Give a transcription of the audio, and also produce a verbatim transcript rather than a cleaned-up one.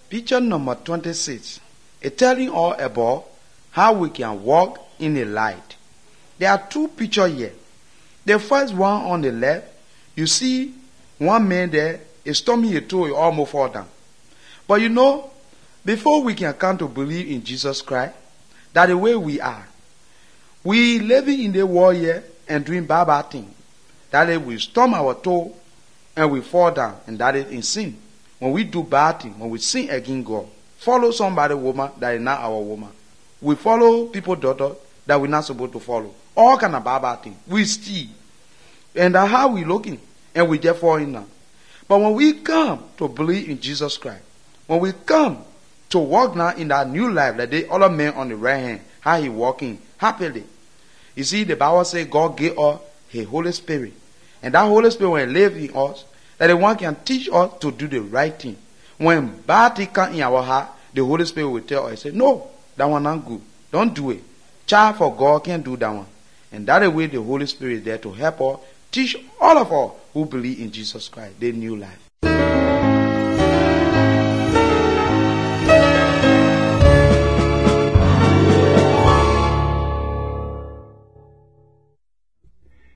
Picture number twenty-six is telling all about how we can walk in the light. There are two pictures here. The first one on the left, you see one man there is storming a toe, he almost fall down. But you know, before we can come to believe in Jesus Christ, that the way we are, we living in the world here and doing bad, bad things. That is, we storm our toe and we fall down, and that is in sin. When we do bad things, when we sin against God, follow somebody woman that is not our woman. We follow people daughter that we're not supposed to follow. All kind of bad, bad things. We steal. And that's how we looking. And we just falling down. But when we come to believe in Jesus Christ, when we come to walk now in that new life, like the other man on the right hand, how he walking happily. You see, the Bible says God gave us His Holy Spirit. And that Holy Spirit, when it lives in us, that the one can teach us to do the right thing. When bad things come in our heart, the Holy Spirit will tell us, say, no, that one not good. Don't do it. Child for God can't do that one. And that is why the Holy Spirit is there to help us, teach all of us who believe in Jesus Christ, their new life.